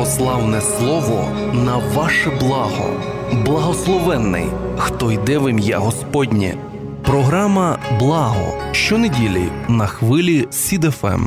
православне слово на ваше благо. Благословенний, хто йде в ім'я Господнє. Програма «Благо» щонеділі на хвилі СІД ФМ.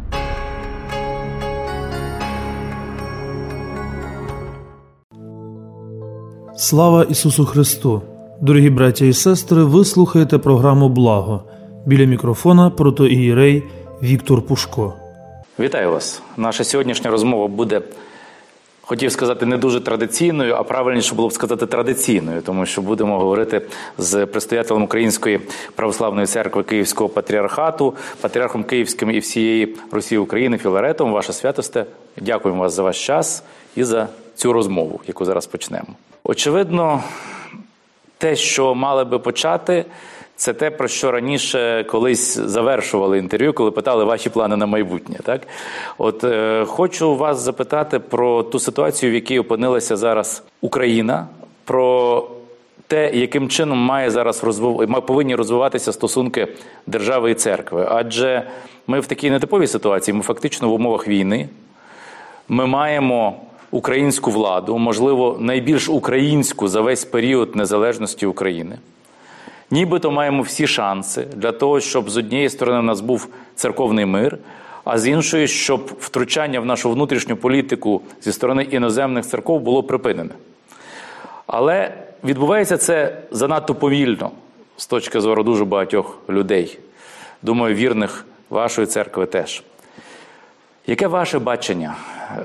Слава Ісусу Христу! Дорогі браття і сестри, ви слухаєте програму «Благо». Біля мікрофона протоієрей Віктор Пушко. Вітаю вас! Наша сьогоднішня розмова буде, хотів сказати, не дуже традиційною, а правильніше було б сказати традиційною, тому що будемо говорити з предстоятелем Української Православної Церкви Київського Патріархату, патріархом Київським і всієї Русі України Філаретом. Ваша святосте, дякуємо вас за ваш час і за цю розмову, яку зараз почнемо. Очевидно, те, що мали би почати, це те, про що раніше колись завершували інтерв'ю, коли питали ваші плани на майбутнє. Так? От хочу вас запитати про ту ситуацію, в якій опинилася зараз Україна, про те, яким чином повинні розвиватися стосунки держави і церкви. Адже ми в такій нетиповій ситуації, ми фактично в умовах війни, ми маємо українську владу, можливо, найбільш українську за весь період незалежності України. Нібито маємо всі шанси для того, щоб з однієї сторони у нас був церковний мир, а з іншої, щоб втручання в нашу внутрішню політику зі сторони іноземних церков було припинене. Але відбувається це занадто повільно, з точки зору дуже багатьох людей. Думаю, вірних вашої церкви теж. Яке ваше бачення?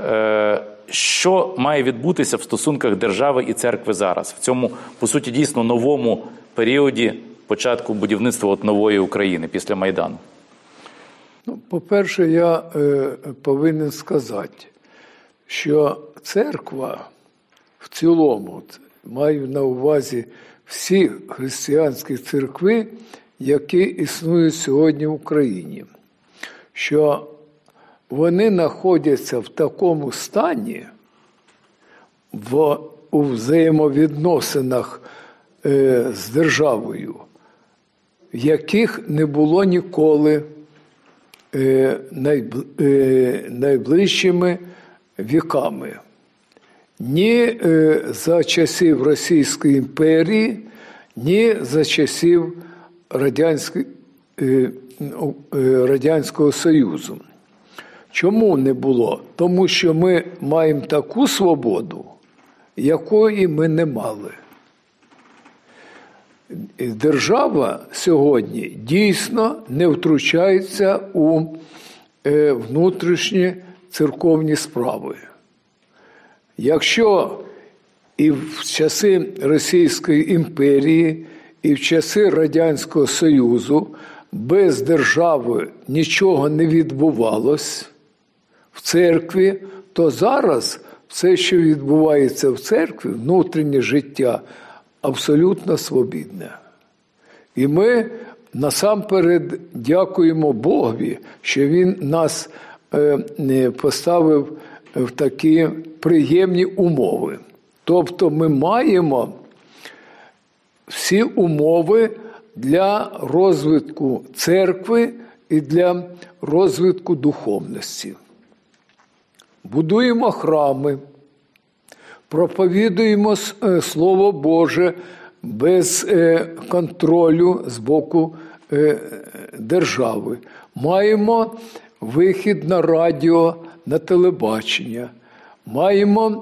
Що має відбутися в стосунках держави і церкви зараз? В цьому, по суті, дійсно новому періоді початку будівництва нової України після Майдану? По-перше, я повинен сказати, що церква в цілому, маю на увазі всі християнські церкви, які існують сьогодні в Україні, що вони знаходяться в такому стані, у взаємовідносинах з державою, яких не було ніколи найближчими віками. Ні за часів Російської імперії, ні за часів Радянського Союзу. Чому не було? Тому що ми маємо таку свободу, якої ми не мали. Держава сьогодні дійсно не втручається у внутрішні церковні справи. Якщо і в часи Російської імперії, і в часи Радянського Союзу без держави нічого не відбувалось в церкві, то зараз все, що відбувається в церкві, внутрішнє життя, абсолютно свобідне. І ми насамперед дякуємо Богові, що Він нас поставив в такі приємні умови. Тобто ми маємо всі умови для розвитку церкви і для розвитку духовності. Будуємо храми, проповідуємо Слово Боже без контролю з боку держави. Маємо вихід на радіо, на телебачення. Маємо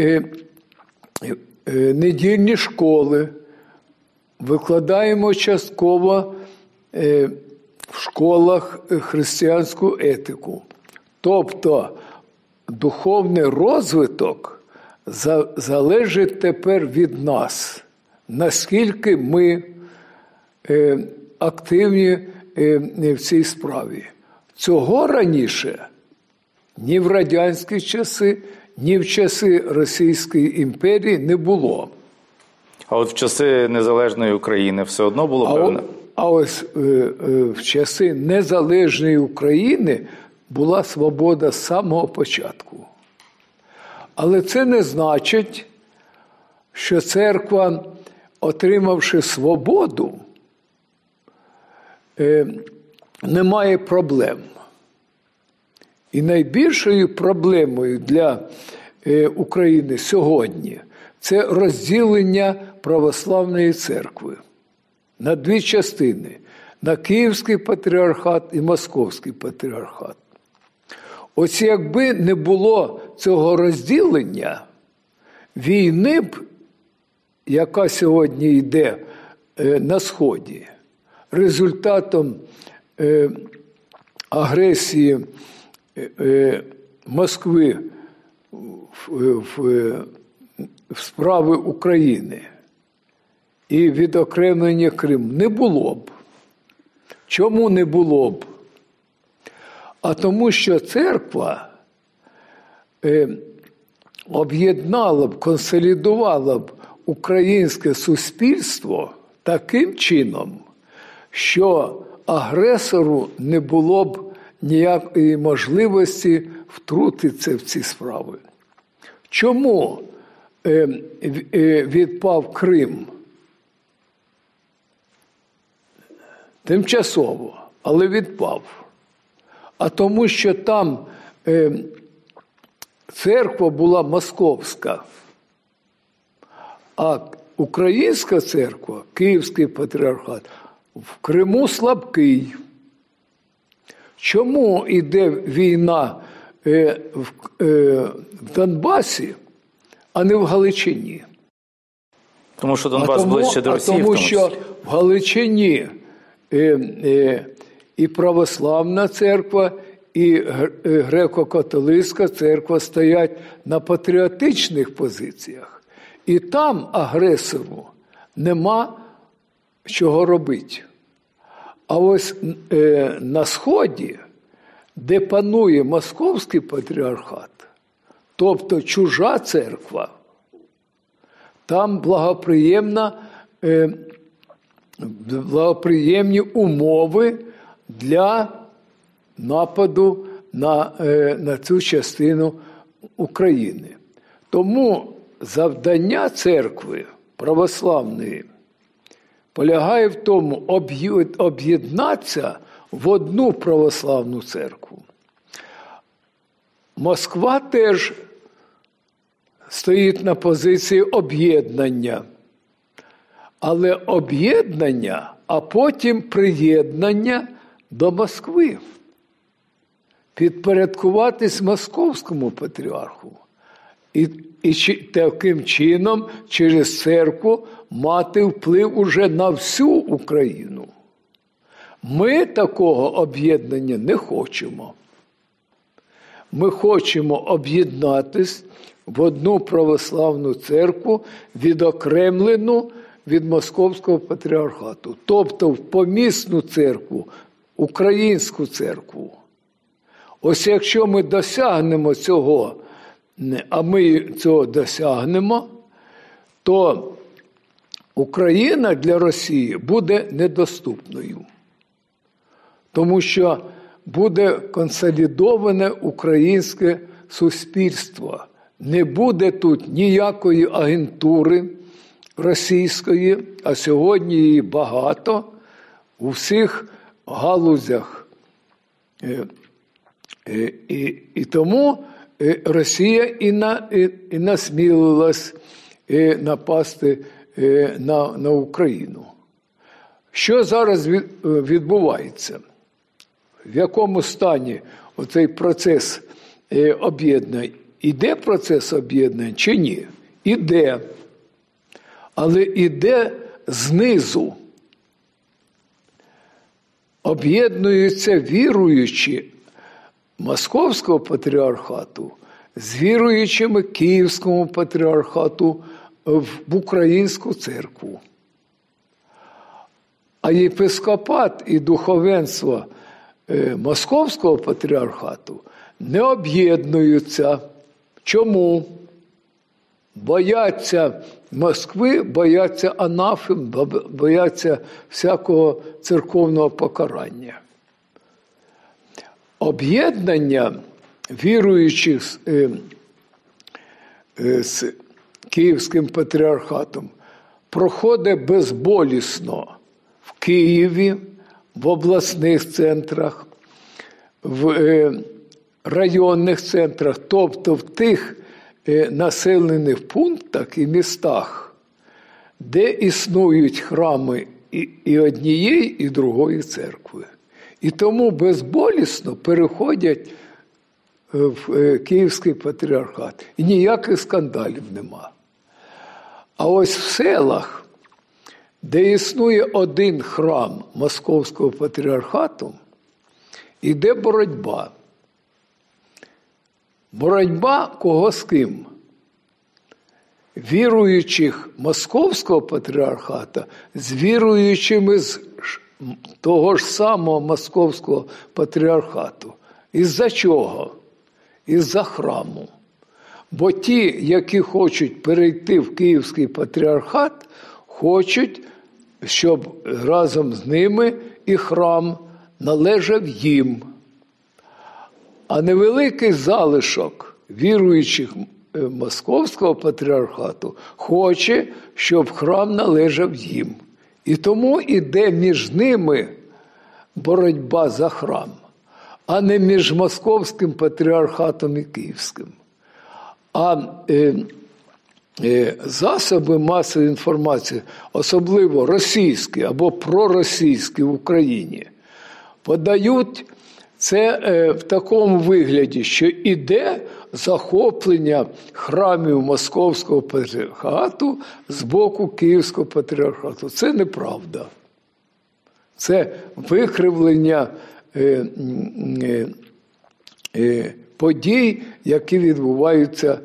недільні школи. Викладаємо частково в школах християнську етику. Тобто духовний розвиток залежить тепер від нас, наскільки ми активні в цій справі. Цього раніше ні в радянські часи, ні в часи Російської імперії не було. А от в часи незалежної України все одно було певне? А ось в часи незалежної України була свобода з самого початку. Але це не значить, що церква, отримавши свободу, не має проблем. І найбільшою проблемою для України сьогодні – це розділення православної церкви на дві частини – на Київський патріархат і Московський патріархат. Ось якби не було цього розділення, війни б, яка сьогодні йде на Сході, результатом агресії Москви в справи України і відокремлення Криму не було б. Чому не було б? А тому, що церква об'єднала б, консолідувала б українське суспільство таким чином, що агресору не було б ніякої можливості втрутитися в ці справи. Чому відпав Крим? Тимчасово, але відпав. А тому, що там церква була московська, а українська церква, Київський патріархат, в Криму слабкий. Чому йде війна в Донбасі, а не в Галичині? Тому що Донбас ближче до Росії. Тому що в Галичині і православна церква, і греко-католицька церква стоять на патріотичних позиціях. І там агресору нема чого робити. А ось на Сході, де панує Московський патріархат, тобто чужа церква, там благоприємні умови для нападу на цю частину України. Тому завдання церкви православної полягає в тому об'єднатися в одну православну церкву. Москва теж стоїть на позиції об'єднання. Але об'єднання, а потім приєднання до Москви. Підпорядкуватись Московському патріарху. І таким чином через церкву мати вплив уже на всю Україну. Ми такого об'єднання не хочемо. Ми хочемо об'єднатись в одну православну церкву, відокремлену від Московського патріархату. Тобто в помісну церкву, українську церкву. Ось якщо ми досягнемо цього, а ми цього досягнемо, то Україна для Росії буде недоступною. Тому що буде консолідоване українське суспільство. Не буде тут ніякої агентури російської, а сьогодні її багато у всіх галузях. І тому Росія і насмілилась напасти на Україну. Що зараз відбувається? В якому стані оцей процес об'єднання? Іде процес об'єднання чи ні? Іде. Але іде знизу. Об'єднуються віруючі Московського патріархату з віруючими Київського патріархату в українську церкву. А єпископат і духовенство Московського патріархату не об'єднуються. Чому? Бояться Москви, бояться анафем, бояться всякого церковного покарання. Об'єднання віруючих з Київським патріархатом проходить безболісно в Києві, в обласних центрах, в районних центрах, тобто в тих населених пунктах і містах, де існують храми і однієї, і другої церкви. І тому безболісно переходять в Київський патріархат. І ніяких скандалів нема. А ось в селах, де існує один храм Московського патріархату, іде боротьба. Боротьба кого з ким? Віруючих Московського патріархата з віруючими з того ж самого Московського патріархату. Із-за чого? Із-за храму. Бо ті, які хочуть перейти в Київський патріархат, хочуть, щоб разом з ними і храм належав їм. А невеликий залишок віруючих Московського патріархату хоче, щоб храм належав їм. І тому іде між ними боротьба за храм, а не між Московським патріархатом і Київським. А засоби масової інформації, особливо російські або проросійські в Україні, подають це в такому вигляді, що іде захоплення храмів Московського патріархату з боку Київського патріархату. Це неправда. Це викривлення подій, які відбуваються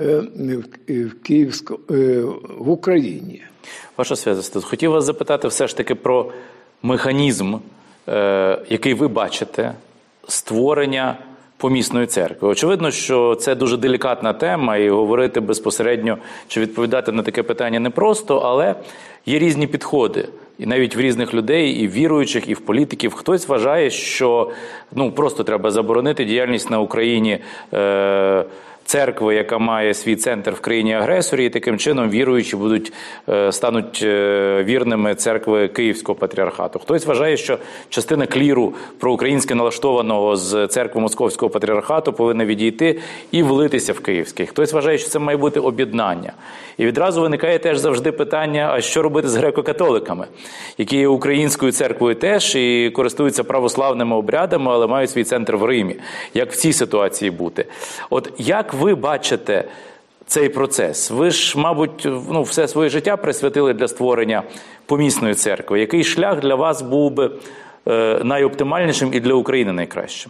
в Україні. Ваша святость, хотів вас запитати все ж таки про механізм, який ви бачите, створення помісної церкви. Очевидно, що це дуже делікатна тема, і говорити безпосередньо чи відповідати на таке питання непросто, але є різні підходи. І навіть в різних людей, і в віруючих, і в політиків. Хтось вважає, що просто треба заборонити діяльність на Україні церкви, яка має свій центр в країні-агресорі, і таким чином віруючі стануть вірними церкви Київського патріархату. Хтось вважає, що частина кліру проукраїнськи налаштованого з церкви Московського патріархату повинна відійти і влитися в Київський. Хтось вважає, що це має бути об'єднання. І відразу виникає теж завжди питання, а що робити з греко-католиками, які є українською церквою теж і користуються православними обрядами, але мають свій центр в Римі. Як в цій ситуації бути? От як ви бачите цей процес? Ви ж, мабуть, все своє життя присвятили для створення помісної церкви. Який шлях для вас був би найоптимальнішим і для України найкращим?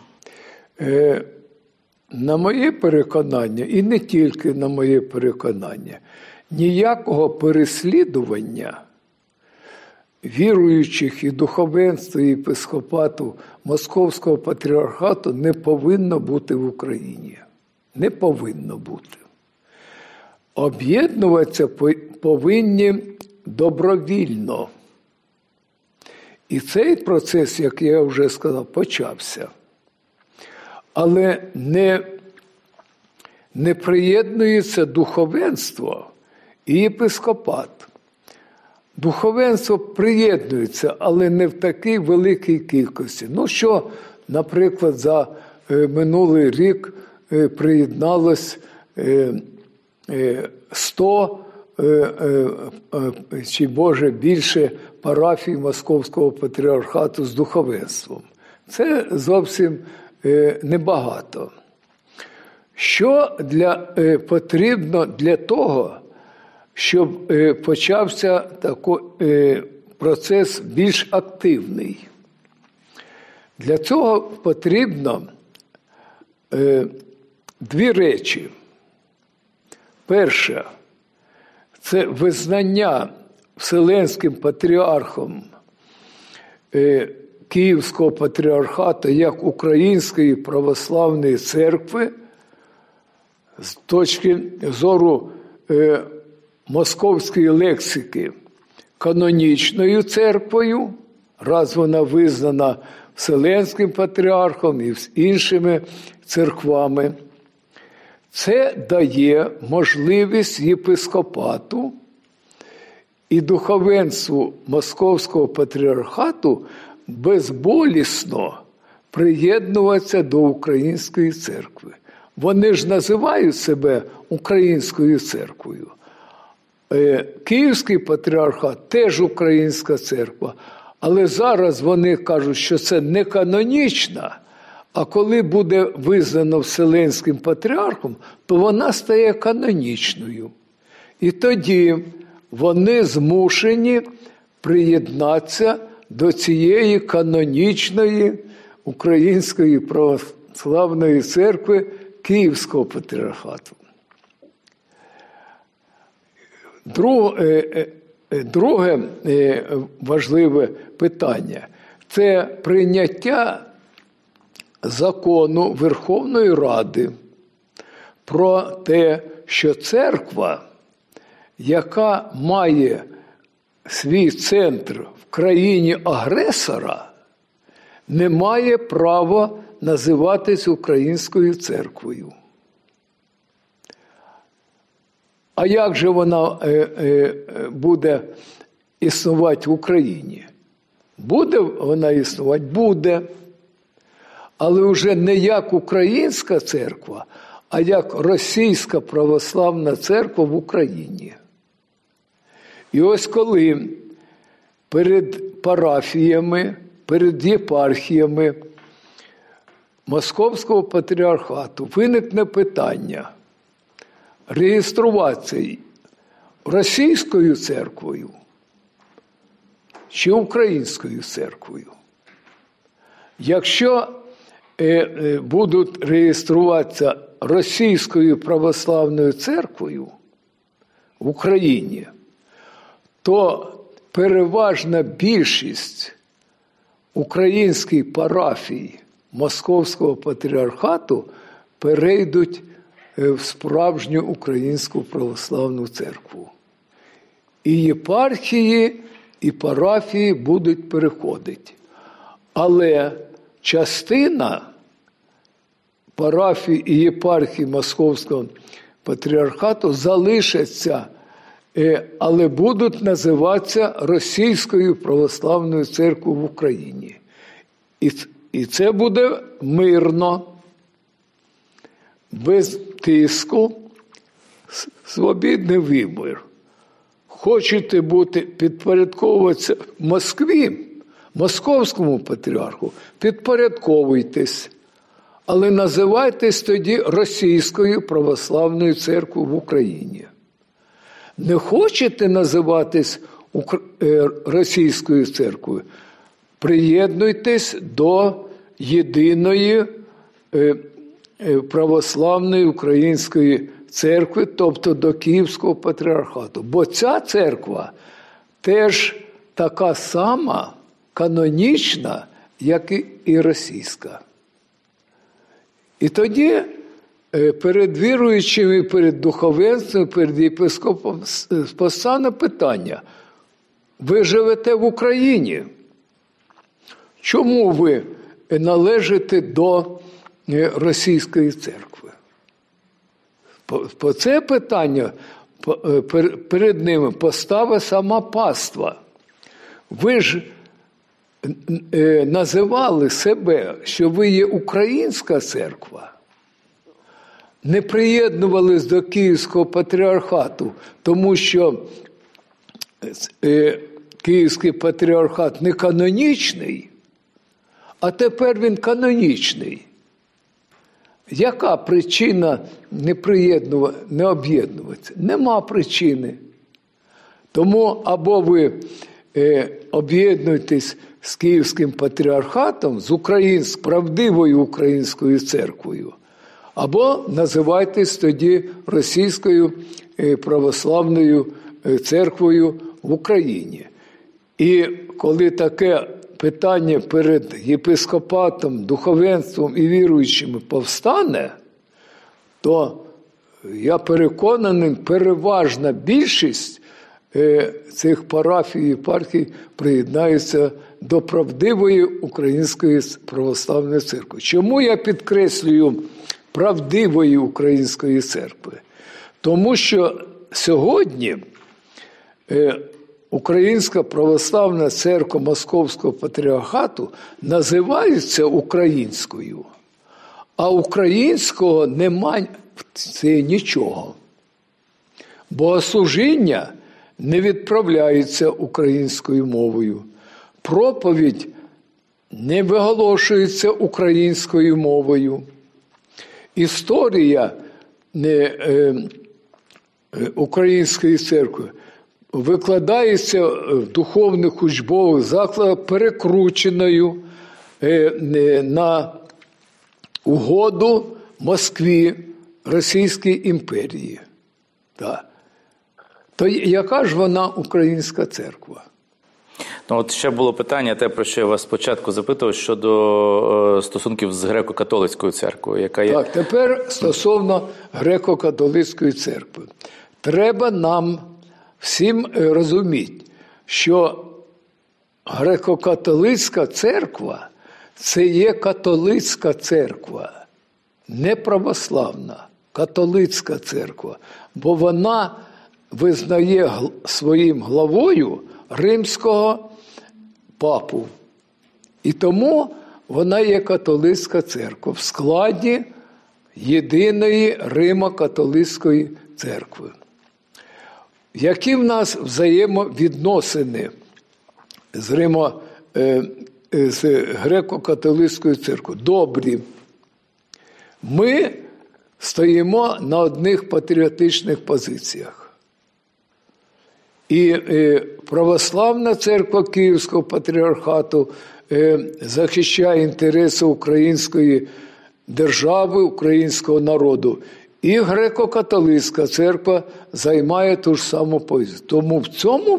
На моє переконання, і не тільки на моє переконання, ніякого переслідування віруючих і духовенства, і єпископату Московського патріархату не повинно бути в Україні. Не повинно бути. Об'єднуватися повинні добровільно. І цей процес, як я вже сказав, почався. Але не приєднується духовенство і єпископат. Духовенство приєднується, але не в такій великій кількості. Що, наприклад, за минулий рік приєдналось 100 чи, може, більше парафій Московського патріархату з духовенством. Це зовсім небагато. Що потрібно для того, щоб почався такий процес більш активний? Для цього потрібно дві речі. Перше – це визнання Вселенським патріархом Київського патріархату як Української православної церкви з точки зору московської лексики канонічною церквою, раз вона визнана Вселенським патріархом і з іншими церквами. Це дає можливість єпископату і духовенству Московського патріархату безболісно приєднуватися до Української церкви. Вони ж називають себе Українською церквою. Київський патріархат теж Українська церква. Але зараз вони кажуть, що це не канонічна, а коли буде визнано Вселенським патріархом, то вона стає канонічною. І тоді вони змушені приєднатися до цієї канонічної Української православної церкви Київського патріархату. Друге важливе питання – це прийняття закону Верховної Ради про те, що церква, яка має свій центр в країні агресора, не має права називатись Українською церквою. А як же вона буде існувати в Україні? Буде вона існувати? Буде. Але вже не як Українська церква, а як Російська православна церква в Україні. І ось коли перед парафіями, перед єпархіями Московського патріархату виникне питання реєструватися Російською церквою чи Українською церквою. Якщо будуть реєструватися Російською православною церквою в Україні, то переважна більшість українських парафій Московського патріархату перейдуть в справжню Українську православну церкву. І єпархії, і парафії будуть переходити. Але частина парафій і єпархій Московського патріархату залишаться, але будуть називатися Російською православною церквою в Україні. І це буде мирно, без тиску, свобідний вибір. Хочете підпорядковуватися Москві, Московському патріарху, підпорядковуйтесь, але називайтесь тоді Російською православною церквою в Україні. Не хочете називатись Російською церквою, приєднуйтесь до єдиної православної української церкви, тобто до Київського патріархату. Бо ця церква теж така сама канонічна, як і російська. І тоді перед віруючими, перед духовенством, перед єпископом постане питання: ви живете в Україні? Чому ви належите до Російської церкви? По це питання перед ними поставить сама паства. Ви ж називали себе, що ви є Українська церква, не приєднувались до Київського патріархату, тому що Київський патріархат не канонічний, а тепер він канонічний. Яка причина не об'єднуватися? Нема причини. Тому або ви об'єднуєтесь з Київським патріархатом, з правдивою Українською церквою, або називайтесь тоді Російською православною церквою в Україні. І коли таке питання перед єпископатом, духовенством і віруючими повстане, то я переконаний, переважна більшість цих парафій і єпархій приєднаються до правдивої Української православної церкви. Чому я підкреслюю правдивої Української церкви? Тому що сьогодні Українська православна церква Московського патріархату називається українською, А українського немає це нічого. Богослужіння не відправляється українською мовою. Проповідь не виголошується українською мовою. Історія Української церкви викладається в духовних учбових закладах перекрученою на угоду Москві, Російській імперії. Так. То яка ж вона українська церква? Ну, от ще було питання, те, про що я вас спочатку запитував, щодо стосунків з греко-католицькою церквою, яка є... Так, тепер стосовно греко-католицької церкви. Треба нам всім розуміти, що греко-католицька церква – це є католицька церква, не православна, католицька церква, бо вона визнає своїм главою римського папу. І тому вона є католицька церква в складі єдиної Римо-католицької церкви. Які в нас взаємовідносини з з греко-католицькою церквою? Добрі. Ми стоїмо на одних патріотичних позиціях. І православна церква Київського патріархату захищає інтереси української держави, українського народу. І греко-католицька церква займає ту ж саму позицію. Тому в цьому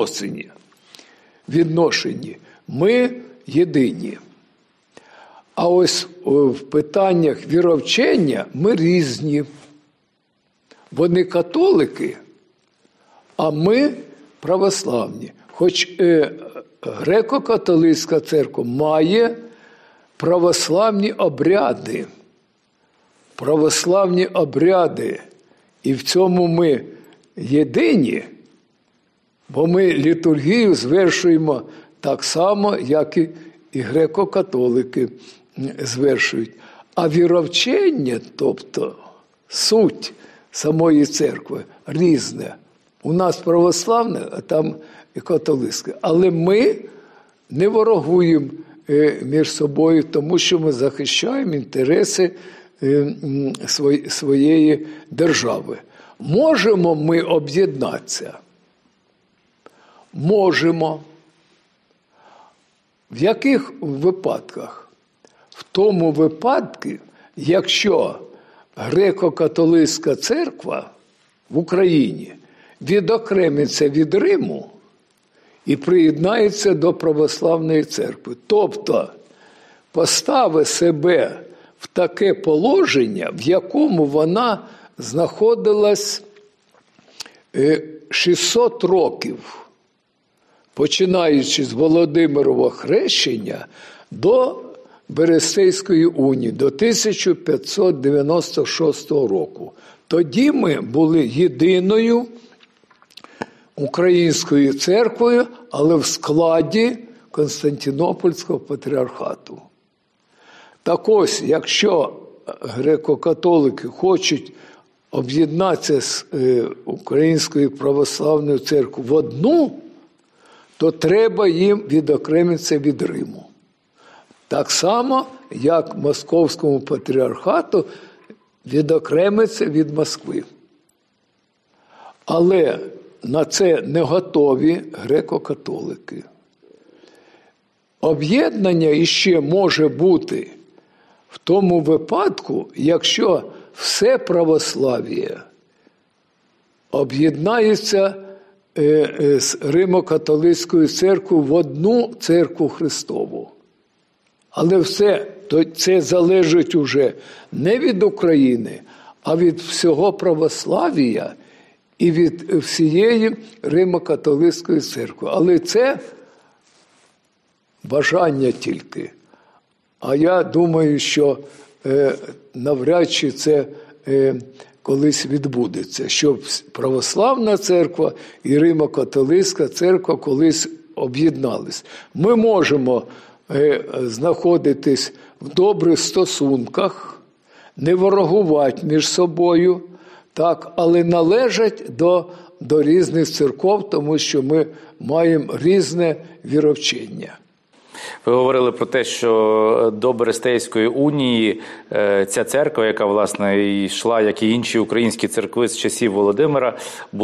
відношенні ми єдині. А ось в питаннях віровчення ми різні. Вони католики, а ми православні. Хоч греко-католицька церква має православні обряди. Православні обряди. І в цьому ми єдині, бо ми літургію звершуємо так само, як і греко-католики звершують. А віровчення, тобто суть самої церкви, різне. У нас православне, а там і католицьке. Але ми не ворогуємо між собою, тому що ми захищаємо інтереси своєї держави. Можемо ми об'єднатися? Можемо. В яких випадках? В тому випадку, якщо греко-католицька церква в Україні відокремиться від Риму і приєднається до православної церкви. Тобто поставить себе в таке положення, в якому вона знаходилась 600 років, починаючи з Володимирового хрещення до Берестейської унії, до 1596 року. Тоді ми були єдиною українською церквою, але в складі Константинопольського патріархату. Так ось, якщо греко-католики хочуть об'єднатися з Українською православною церквою в одну, то треба їм відокремитися від Риму. Так само, як Московському патріархату відокремиться від Москви. Але на це не готові греко-католики. Об'єднання іще може бути в тому випадку, якщо все православ'я об'єднається з Римо-католицькою церквою в одну церкву Христову. Але все це залежить уже не від України, а від всього православ'я і від всієї Римо-католицької церкви. Але це бажання тільки. А я думаю, що навряд чи це колись відбудеться, щоб православна церква і Римо-католицька церква колись об'єднались. Ми можемо знаходитись в добрих стосунках не ворогувати між собою, так, але належать до різних церков, тому що ми маємо різне віровчення. Ви говорили про те, що до Берестейської унії ця церква, яка, власне, йшла, як і інші українські церкви з часів Володимира,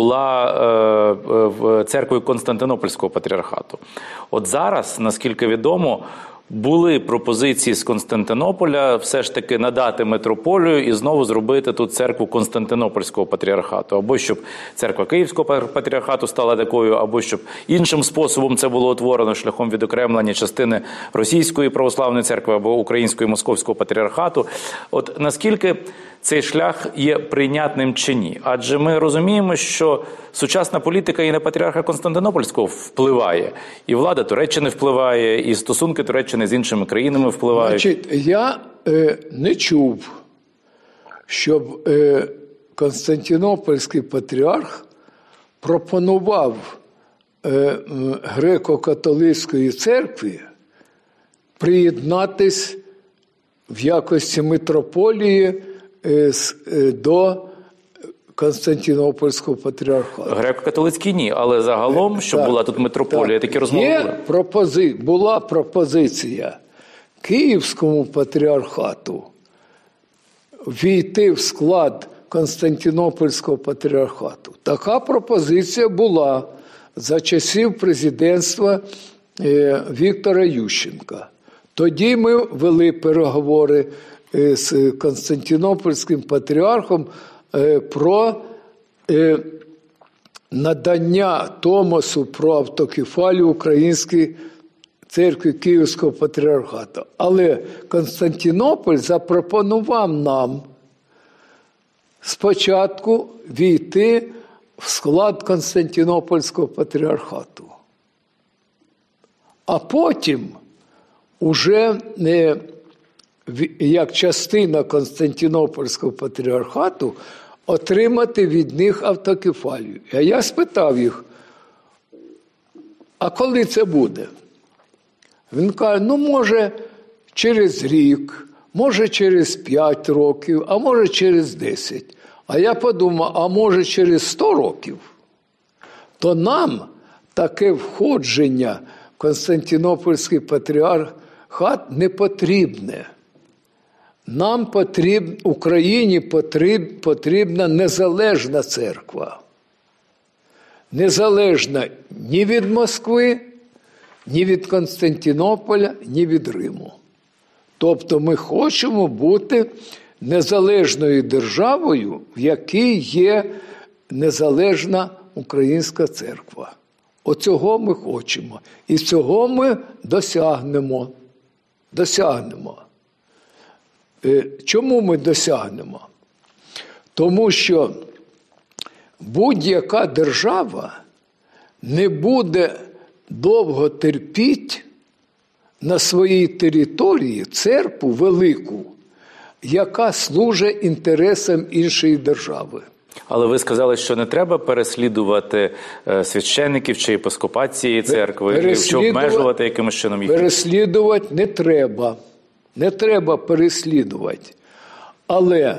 була церквою Константинопольського патріархату. От зараз, наскільки відомо, були пропозиції з Константинополя все ж таки надати митрополію і знову зробити тут церкву Константинопольського патріархату. Або щоб церква Київського патріархату стала такою, або щоб іншим способом це було утворено шляхом відокремлення частини Російської православної церкви або Української Московського патріархату. От наскільки цей шлях є прийнятним чи ні? Адже ми розуміємо, що сучасна політика і на патріарха Константинопольського впливає. І влада Туреччини впливає, і стосунки Туреччини з іншими країнами впливають. Значить, я не чув, щоб Константинопольський патріарх пропонував греко-католицької церкві приєднатись в якості митрополії до Константинопольського патріархату. Греко-католицький ні, але загалом, щоб була тут митрополія, такі розмови були? Була пропозиція Київському патріархату війти в склад Константинопольського патріархату. Така пропозиція була за часів президентства Віктора Ющенка. Тоді ми вели переговори з Константинопольським патріархом про надання Томосу про автокефалію Української церкви Київського патріархату. Але Константинополь запропонував нам спочатку війти в склад Константинопольського патріархату. А потім уже як частина Константинопольського патріархату отримати від них автокефалію. А я спитав їх, а коли це буде? Він каже, може через рік, може через 5 років, а може через 10. А я подумав, а може через 100 років? То нам таке входження в Константинопольський патріархат не потрібне. Нам Україні потрібна незалежна церква. Незалежна ні від Москви, ні від Константинополя, ні від Риму. Тобто ми хочемо бути незалежною державою, в якій є незалежна українська церква. Оцього ми хочемо. І цього ми досягнемо. Чому ми досягнемо? Тому що будь-яка держава не буде довго терпіти на своїй території церкву велику, яка служить інтересам іншої держави. Але ви сказали, що не треба переслідувати священників чи єпископат цієї церкви, чи обмежувати якимось чином їх? Переслідувати не треба. Не треба переслідувати. Але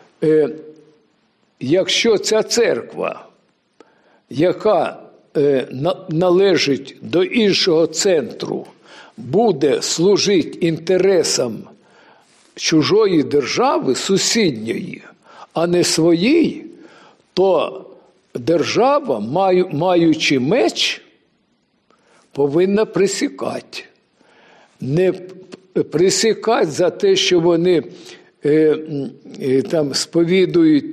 якщо ця церква, яка належить до іншого центру, буде служити інтересам чужої держави, сусідньої, а не своїй, то держава, маючи меч, повинна присікати. Не присікати за те, що вони там сповідують,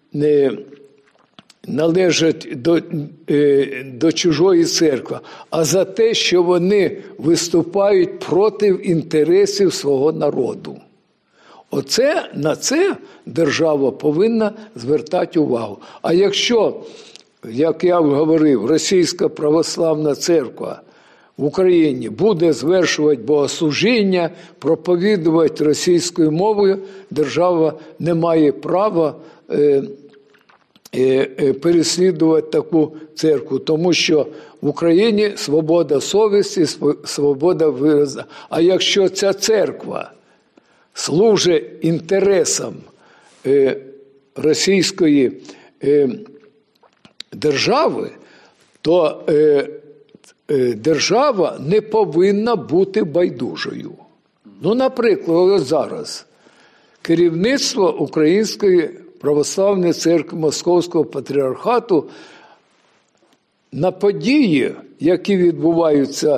належать до чужої церкви, а за те, що вони виступають проти інтересів свого народу. На це держава повинна звертати увагу. А якщо, як я говорив, Російська православна церква в Україні буде звершувати богослужіння, проповідувати російською мовою, держава не має права переслідувати таку церкву, тому що в Україні свобода совісті, свобода виразу. А якщо ця церква служить інтересам Російської держави, то держава не повинна бути байдужою. Ну, наприклад, зараз керівництво Української православної церкви Московського патріархату на події, які відбуваються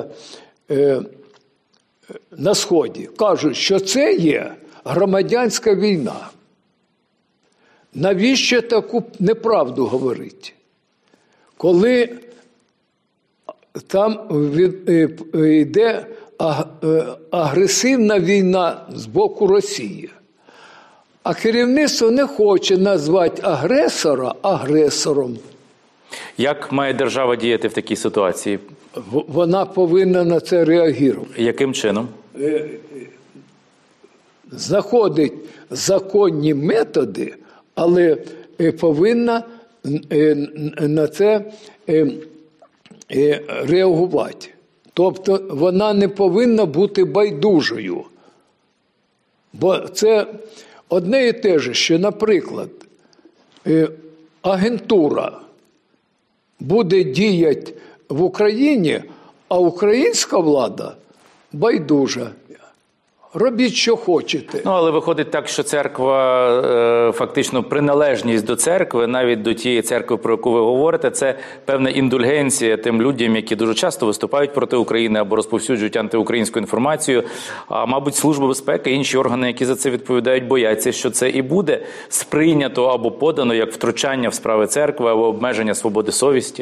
на Сході, кажуть, що це є громадянська війна. Навіщо таку неправду говорити? Коли там йде агресивна війна з боку Росії, а керівництво не хоче назвати агресора агресором. Як має держава діяти в такій ситуації? Вона повинна на це реагувати. Яким чином? Знаходить законні методи, але повинна на це реагувати. Тобто вона не повинна бути байдужою. Бо це одне і те ж, що, наприклад, агентура буде діяти в Україні, а українська влада байдужа. Робіть, що хочете. Ну, але виходить так, що церква, фактично приналежність до церкви, навіть до тієї церкви, про яку ви говорите, це певна індульгенція тим людям, які дуже часто виступають проти України або розповсюджують антиукраїнську інформацію. А, мабуть, Служба безпеки, інші органи, які за це відповідають, бояться, що це і буде сприйнято або подано як втручання в справи церкви або обмеження свободи совісті.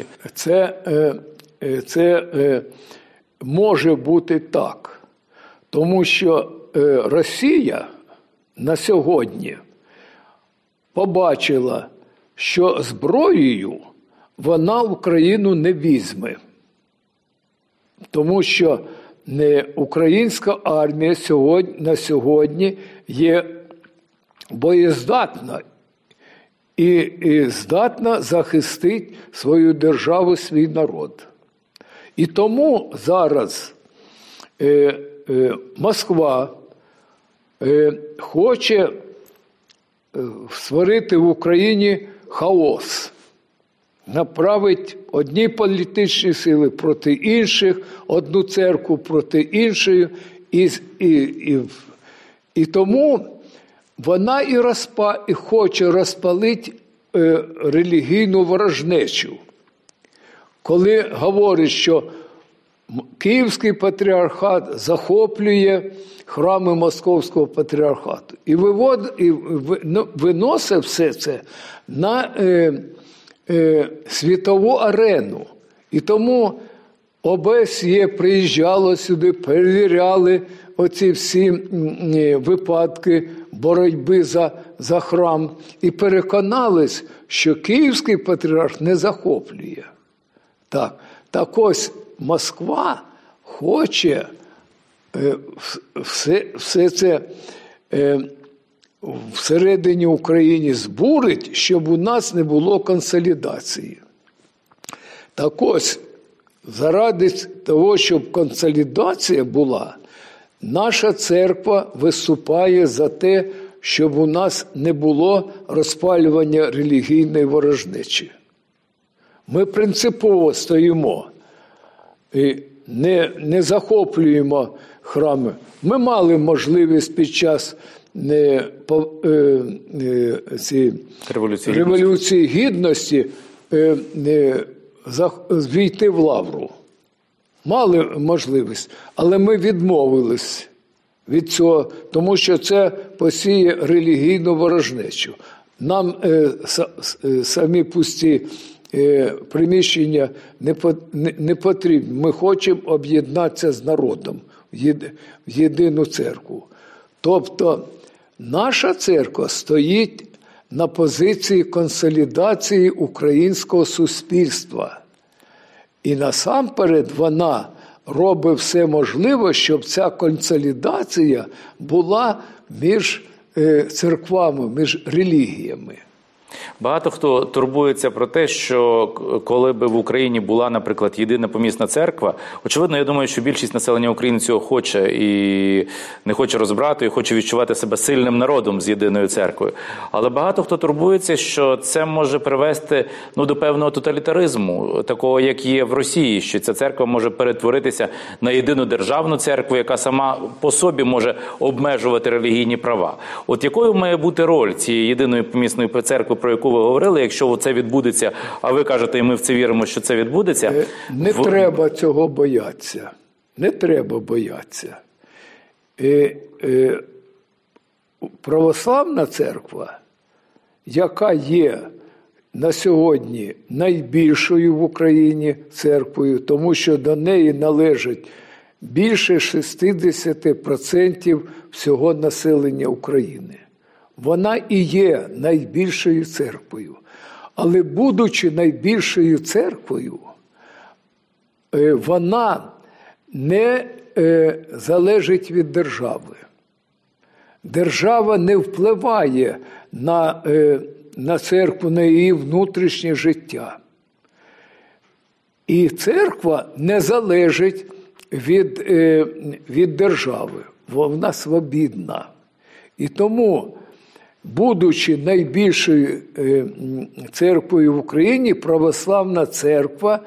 Це може бути так. Тому що Росія на сьогодні побачила, що зброєю вона Україну не візьме. Тому що українська армія на сьогодні є боєздатна і здатна захистити свою державу, свій народ. І тому зараз Москва хоче створити в Україні хаос, направити одні політичні сили проти інших, одну церкву проти іншої, і тому вона і хоче розпалити релігійну ворожнечу. Коли говорить, що Київський патріархат захоплює храми Московського патріархату і виносить все це на світову арену. І тому ОБСЄ приїжджало сюди, перевіряли оці всі випадки боротьби за храм і переконались, що Київський патріарх не захоплює. Так ось Москва хоче все це всередині України збурить, щоб у нас не було консолідації. Так ось, заради того, щоб консолідація була, наша церква виступає за те, щоб у нас не було розпалювання релігійної ворожнечі. Ми принципово стоїмо і не захоплюємо храми. Ми мали можливість під час Революції Гідності війти в Лавру. Мали можливість, але ми відмовились від цього, тому що це посіє релігійну ворожнечу. Нам самі пусті приміщення не потрібні. Ми хочемо об'єднатися з народом в єдину церкву. Тобто наша церква стоїть на позиції консолідації українського суспільства. І насамперед вона робить все можливе, щоб ця консолідація була між церквами, між релігіями. Багато хто турбується про те, що коли би в Україні була, наприклад, єдина помісна церква, очевидно, я думаю, що більшість населення України цього хоче і не хоче розбрату, і хоче відчувати себе сильним народом з єдиною церквою. Але багато хто турбується, що це може привести до певного тоталітаризму, такого, як є в Росії, що ця церква може перетворитися на єдину державну церкву, яка сама по собі може обмежувати релігійні права. От якою має бути роль цієї єдиної помісної церкви, про яку ви говорили, якщо це відбудеться, а ви кажете, і ми в це віримо, що це відбудеться? Треба цього боятися. Не треба боятися. Православна церква, яка є на сьогодні найбільшою в Україні церквою, тому що до неї належить більше 60% всього населення України. Вона і є найбільшою церквою. Але будучи найбільшою церквою, вона не залежить від держави. Держава не впливає на церкву, на її внутрішнє життя. І церква не залежить від держави. Вона свобідна. І тому, будучи найбільшою церквою в Україні, православна церква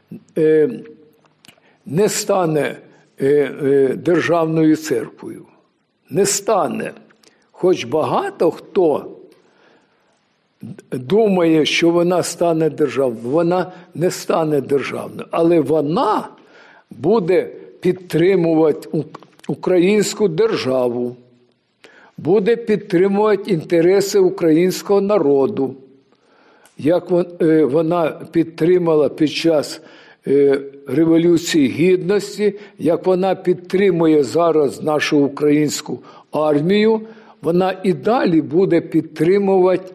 не стане державною церквою. Не стане. Хоч багато хто думає, що вона стане державною. Вона не стане державною. Але вона буде підтримувати українську державу, буде підтримувати інтереси українського народу, як вона підтримала під час Революції Гідності, як вона підтримує зараз нашу українську армію, вона і далі буде підтримувати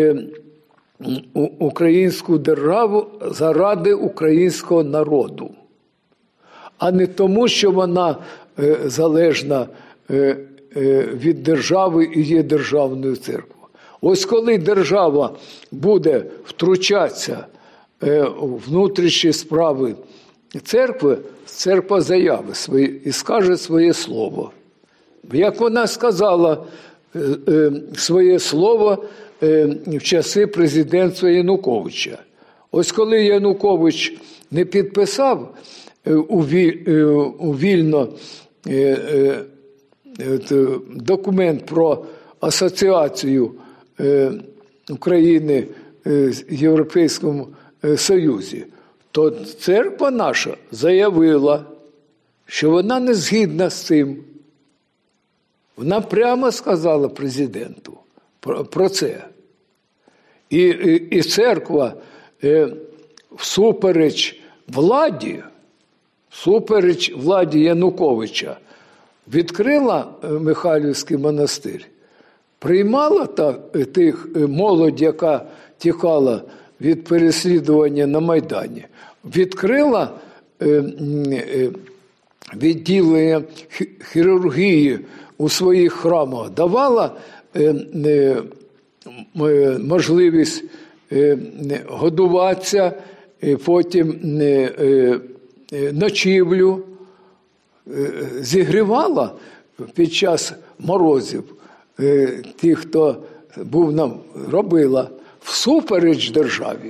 українську державу заради українського народу, а не тому, що вона залежна від держави і є державною церквою. Ось коли держава буде втручатися в внутрішні справи церкви, церква заявить і скаже своє слово. Як вона сказала своє слово в часи президентства Януковича. Ось коли Янукович не підписав вільно документ про асоціацію України з Європейським Союзі, то церква наша заявила, що вона не згідна з цим. Вона прямо сказала президенту про це. І церква всупереч владі Януковича відкрила Михайлівський монастир, приймала тих молодь, яка тікала від переслідування на Майдані, відкрила відділення хірургії у своїх храмах, давала можливість годуватися, потім ночівлю, зігрівала під час морозів тих, хто був нам, робила всупереч державі.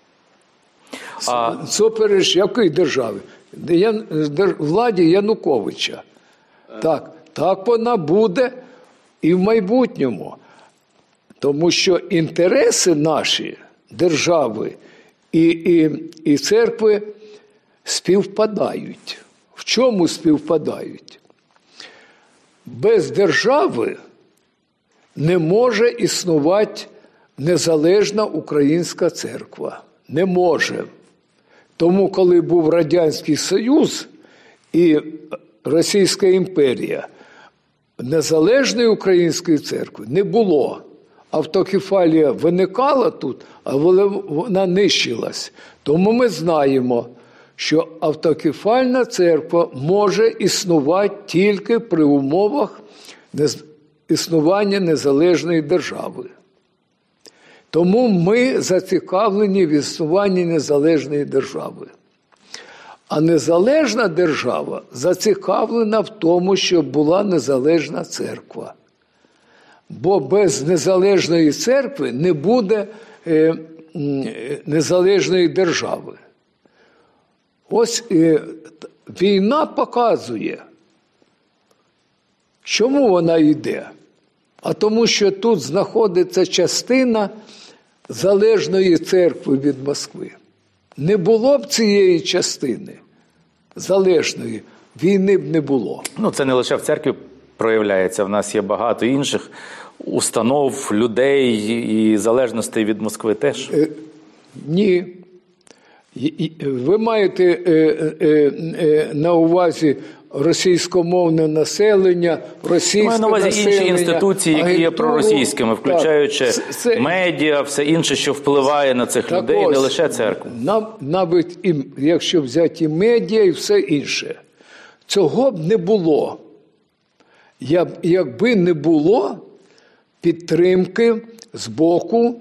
Всупереч якої держави? Владі Януковича. Так вона буде і в майбутньому. Тому що інтереси наші, держави і церкви співпадають. В чому співпадають? Без держави не може існувати незалежна українська церква. Не може. Тому, коли був Радянський Союз і Російська імперія, незалежної української церкви не було. Автокефалія виникала тут, а вона нищилась. Тому ми знаємо, що автокефальна церква може існувати тільки при умовах існування незалежної держави. Тому ми зацікавлені в існуванні незалежної держави. А незалежна держава зацікавлена в тому, щоб була незалежна церква. Бо без незалежної церкви не буде незалежної держави. Ось війна показує, чому вона йде. А тому, що тут знаходиться частина залежної церкви від Москви. Не було б цієї частини залежної, війни б не було. Це не лише в церкві проявляється. В нас є багато інших установ, людей і залежностей від Москви теж. Ні. Ви маєте на увазі російськомовне населення, російське маю на увазі населення, інші інституції, які є проросійськими, включаючи медіа, все інше, що впливає на цих людей, не лише церкву. Навіть якщо взяти і медіа, і все інше. Цього б не було. Якби не було підтримки з боку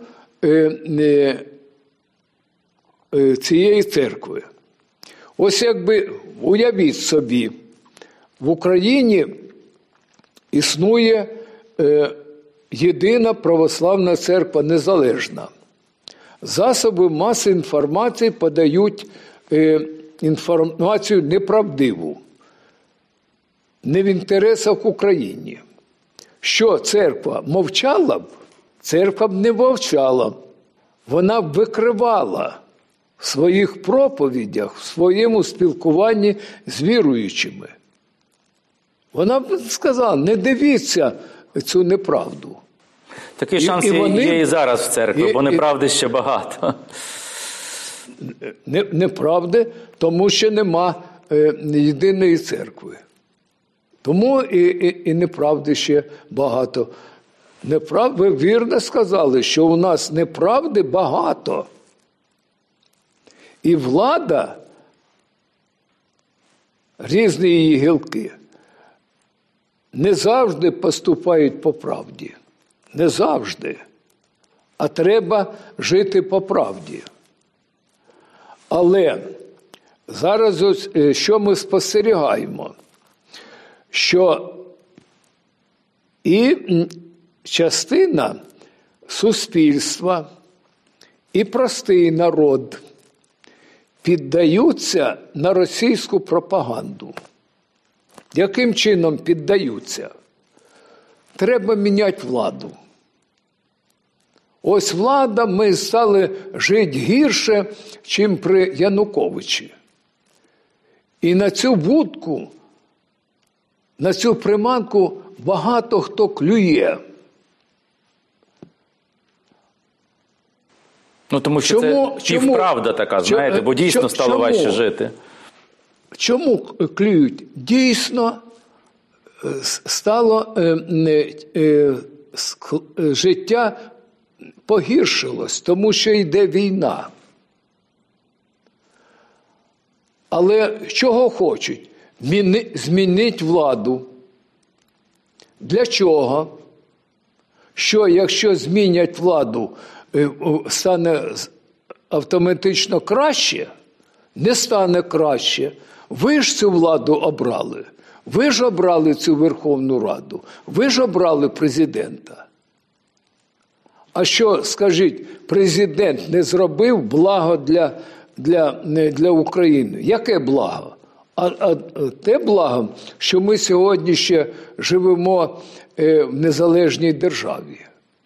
цієї церкви. Ось якби, уявіть собі, в Україні існує єдина православна церква, незалежна. Засоби масової інформації подають інформацію неправдиву, не в інтересах України. Що церква мовчала б? Церква б не мовчала. Вона б викривала в своїх проповідях, в своєму спілкуванні з віруючими. Вона б сказала, не дивіться цю неправду. Такий шанс є і зараз в церкві, бо неправди ще багато. Неправди, тому що нема єдиної церкви. Тому і неправди ще багато. Ви вірно сказали, що у нас неправди багато. І влада, різні її гілки, не завжди поступають по правді. Не завжди. А треба жити по правді. Але зараз ось, що ми спостерігаємо? Що і частина суспільства, і простий народ піддаються на російську пропаганду. Яким чином піддаються? Треба міняти владу. Ось влада, ми стали жити гірше, чим при Януковичі. І на цю вудку, на цю приманку багато хто клює. Тому що це півправда така, знаєте, бо дійсно стало важче жити. Чому клюють? Дійсно стало життя погіршилось, тому що йде війна. Але чого хочуть? Змінити владу. Для чого? Що, якщо змінять владу, стане автоматично краще? Не стане краще. Ви ж цю владу обрали. Ви ж обрали цю Верховну Раду. Ви ж обрали президента. А що, скажіть, президент не зробив благо для України? Яке благо? А те благо, що ми сьогодні ще живемо в незалежній державі.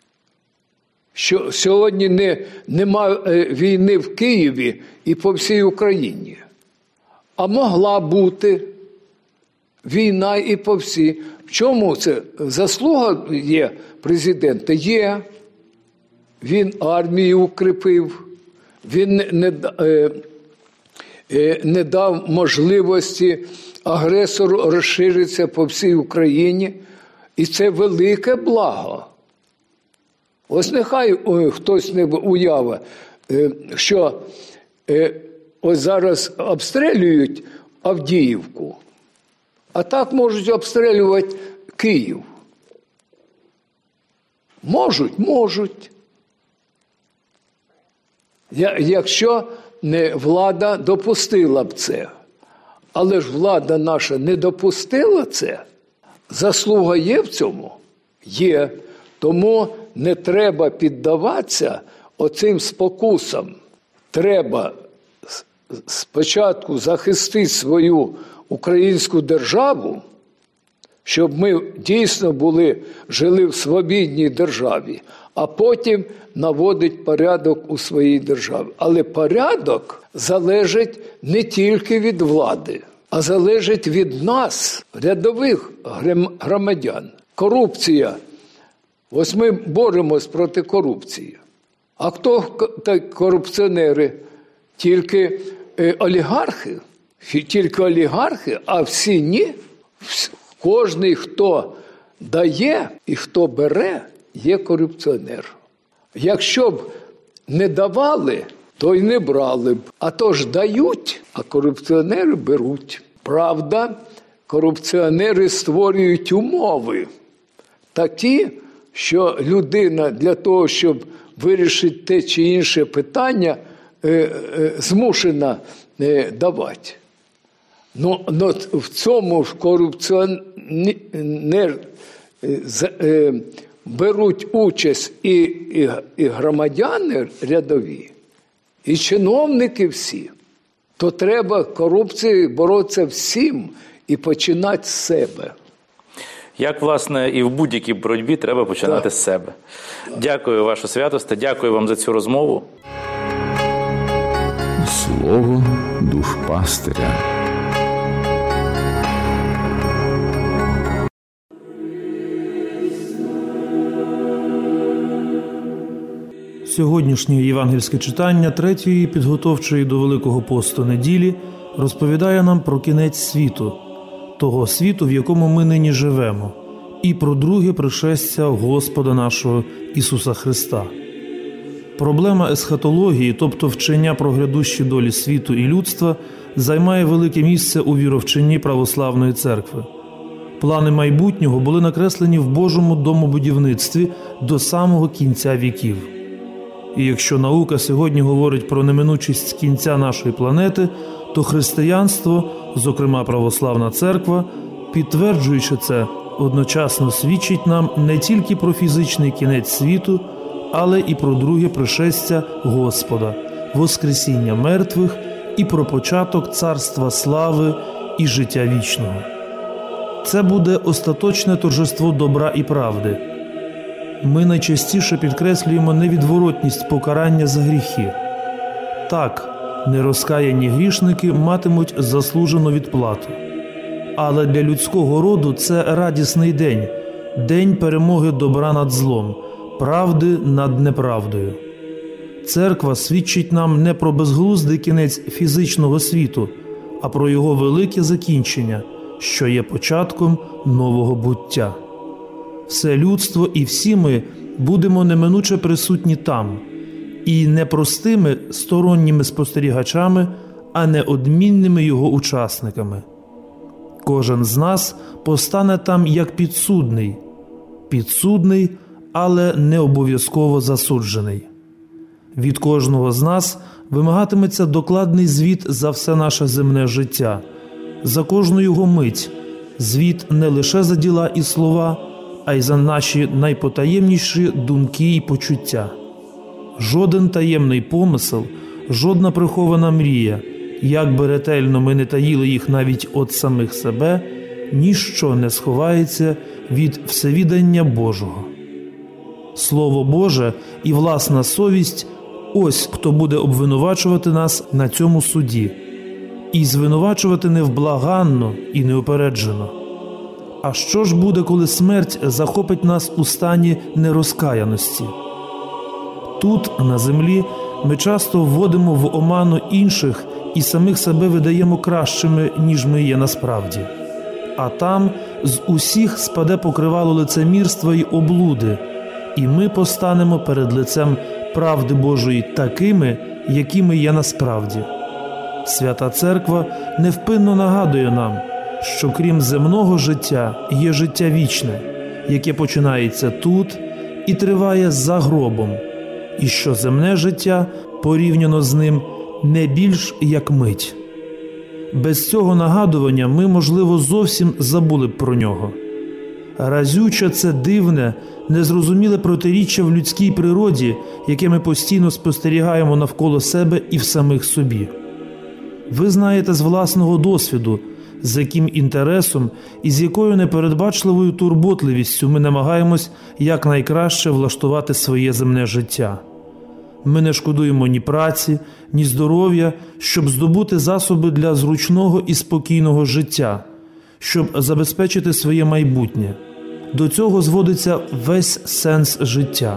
Що сьогодні нема війни в Києві і по всій Україні. А могла бути війна і по всій. В чому це? Заслуга є президента? Є. Він армію укріпив. Він не дав можливості агресору розширитися по всій Україні. І це велике благо. Ось нехай хтось не уявить, що ось зараз обстрілюють Авдіївку, а так можуть обстрілювати Київ. Можуть. Якщо не влада допустила б це. Але ж влада наша не допустила це. Заслуга є в цьому? Є. Тому не треба піддаватися оцим спокусам. Треба спочатку захистити свою українську державу, щоб ми дійсно жили в свобідній державі, а потім наводити порядок у своїй державі. Але порядок залежить не тільки від влади, а залежить від нас, рядових громадян. Корупція. Ось ми боремось проти корупції. А хто корупціонери? Тільки олігархи? Тільки олігархи, а всі ні? Кожний, хто дає і хто бере, є корупціонер. Якщо б не давали, то й не брали б. А то ж дають, а корупціонери беруть. Правда, корупціонери створюють умови такі, що людина для того, щоб вирішити те чи інше питання, змушена давати. Но в цьому корупціонер беруть участь і громадяни рядові, і чиновники всі. То треба корупцією боротися всім і починати з себе. Як, власне, і в будь-якій боротьбі треба починати з себе. Дякую, Ваша Святосте, дякую вам за цю розмову. Слово душпастиря. Сьогоднішнє євангельське читання третьої підготовчої до Великого посту неділі розповідає нам про кінець світу, того світу, в якому ми нині живемо, і про друге пришестя Господа нашого Ісуса Христа. Проблема есхатології, тобто вчення про грядущі долі світу і людства, займає велике місце у віровченні православної церкви. Плани майбутнього були накреслені в Божому домобудівництві до самого кінця віків. І якщо наука сьогодні говорить про неминучість кінця нашої планети, то християнство, зокрема православна церква, підтверджуючи це, одночасно свідчить нам не тільки про фізичний кінець світу, але і про друге пришестя Господа, воскресіння мертвих і про початок царства слави і життя вічного. Це буде остаточне торжество добра і правди. Ми найчастіше підкреслюємо невідворотність покарання за гріхи. Так, нерозкаяні грішники матимуть заслужену відплату. Але для людського роду це радісний день – день перемоги добра над злом, правди над неправдою. Церква свідчить нам не про безглуздий кінець фізичного світу, а про його велике закінчення, що є початком нового буття. Все людство і всі ми будемо неминуче присутні там, і не простими сторонніми спостерігачами, а неодмінними його учасниками. Кожен з нас постане там як підсудний, але не обов'язково засуджений. Від кожного з нас вимагатиметься докладний звіт за все наше земне життя, за кожну його мить, звіт не лише за діла і слова, а й за наші найпотаємніші думки і почуття. Жоден таємний помисел, жодна прихована мрія, як би ретельно ми не таїли їх навіть від самих себе, ніщо не сховається від всевідання Божого. Слово Боже і власна совість – ось хто буде обвинувачувати нас на цьому суді. І звинувачувати невблаганно і неупереджено. А що ж буде, коли смерть захопить нас у стані нерозкаяності? Тут, на землі, ми часто вводимо в оману інших і самих себе видаємо кращими, ніж ми є насправді. А там з усіх спаде покривало лицемірства й облуди, і ми постанемо перед лицем правди Божої такими, якими є насправді. Свята Церква невпинно нагадує нам, що крім земного життя є життя вічне, яке починається тут і триває за гробом, і що земне життя порівняно з ним не більш як мить. Без цього нагадування ми, можливо, зовсім забули б про нього. Разюче це дивне, незрозуміле протиріччя в людській природі, яке ми постійно спостерігаємо навколо себе і в самих собі. Ви знаєте з власного досвіду, з яким інтересом і з якою непередбачливою турботливістю ми намагаємось якнайкраще влаштувати своє земне життя. Ми не шкодуємо ні праці, ні здоров'я, щоб здобути засоби для зручного і спокійного життя, щоб забезпечити своє майбутнє. До цього зводиться весь сенс життя.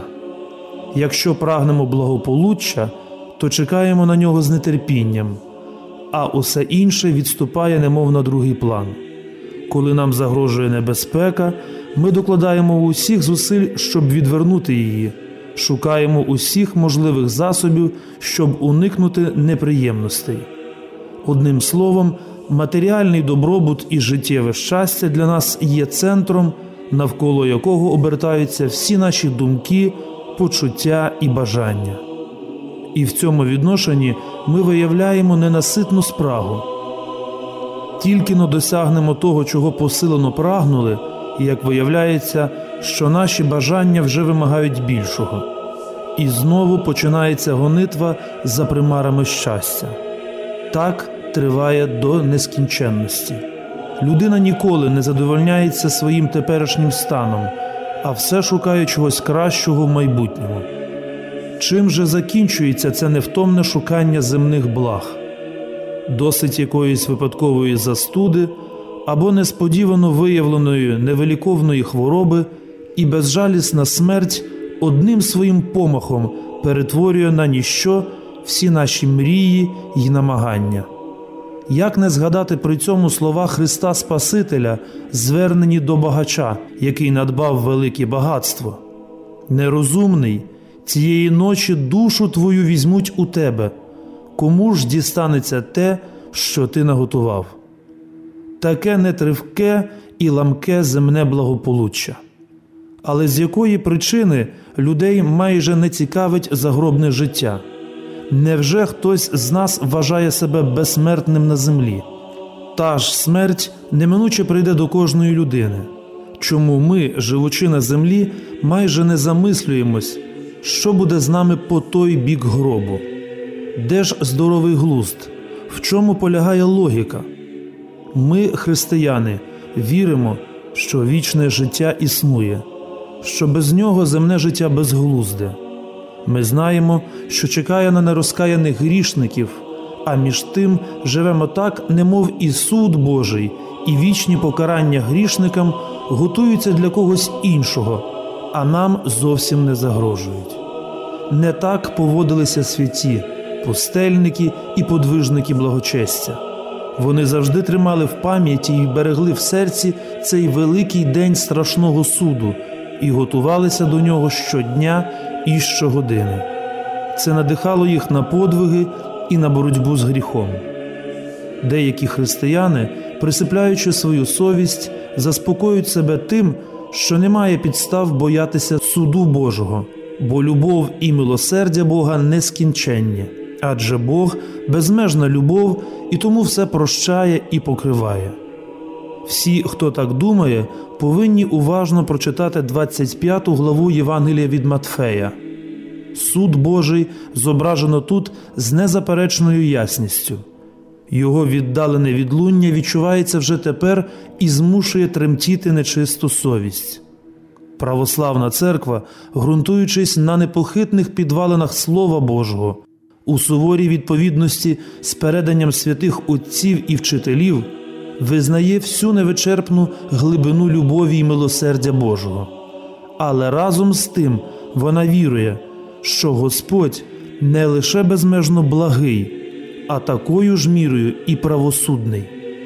Якщо прагнемо благополуччя, то чекаємо на нього з нетерпінням, а усе інше відступає немов на другий план. Коли нам загрожує небезпека, ми докладаємо усіх зусиль, щоб відвернути її, шукаємо усіх можливих засобів, щоб уникнути неприємностей. Одним словом, матеріальний добробут і життєве щастя для нас є центром, навколо якого обертаються всі наші думки, почуття і бажання. І в цьому відношенні ми виявляємо ненаситну спрагу. Тільки-но досягнемо того, чого посилено прагнули, і як виявляється, що наші бажання вже вимагають більшого. І знову починається гонитва за примарами щастя. Так триває до нескінченності. Людина ніколи не задовольняється своїм теперішнім станом, а все шукає чогось кращого в майбутньому. Чим же закінчується це невтомне шукання земних благ? Досить якоїсь випадкової застуди або несподівано виявленої невиліковної хвороби, і безжалісна смерть одним своїм помахом перетворює на ніщо всі наші мрії й намагання. Як не згадати при цьому слова Христа Спасителя, звернені до багача, який надбав велике багатство? «Нерозумний, цієї ночі душу твою візьмуть у тебе. Кому ж дістанеться те, що ти наготував?» Таке нетривке і ламке земне благополуччя. Але з якої причини людей майже не цікавить загробне життя? Невже хтось з нас вважає себе безсмертним на землі? Та ж смерть неминуче прийде до кожної людини. Чому ми, живучи на землі, майже не замислюємось, що буде з нами по той бік гробу? Де ж здоровий глузд? В чому полягає логіка? Ми, християни, віримо, що вічне життя існує, що без нього земне життя безглузде. Ми знаємо, що чекає на нерозкаяних грішників, а між тим живемо так, немов і суд Божий, і вічні покарання грішникам готуються для когось іншого, а нам зовсім не загрожують. Не так поводилися святі, пустельники і подвижники благочестя. Вони завжди тримали в пам'яті і берегли в серці цей великий день страшного суду і готувалися до нього щодня і щогодини. Це надихало їх на подвиги і на боротьбу з гріхом. Деякі християни, присипляючи свою совість, заспокоюють себе тим, що немає підстав боятися суду Божого, бо любов і милосердя Бога нескінченні, адже Бог – безмежна любов і тому все прощає і покриває. Всі, хто так думає, повинні уважно прочитати 25 главу Євангелія від Матфея. Суд Божий зображено тут з незаперечною ясністю. Його віддалене відлуння відчувається вже тепер і змушує тремтіти нечисту совість. Православна церква, ґрунтуючись на непохитних підвалинах Слова Божого, у суворій відповідності з переданням святих отців і вчителів, визнає всю невичерпну глибину любові і милосердя Божого. Але разом з тим вона вірує, що Господь не лише безмежно благий, а такою ж мірою і правосудний.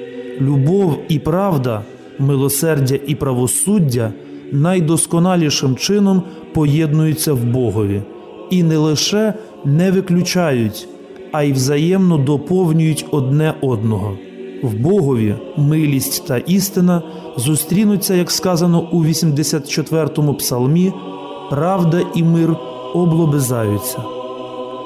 Любов і правда, милосердя і правосуддя найдосконалішим чином поєднуються в Богові і не лише не виключають, а й взаємно доповнюють одне одного. В Богові милість та істина зустрінуться, як сказано у 84-му псалмі, правда і мир облобизаються.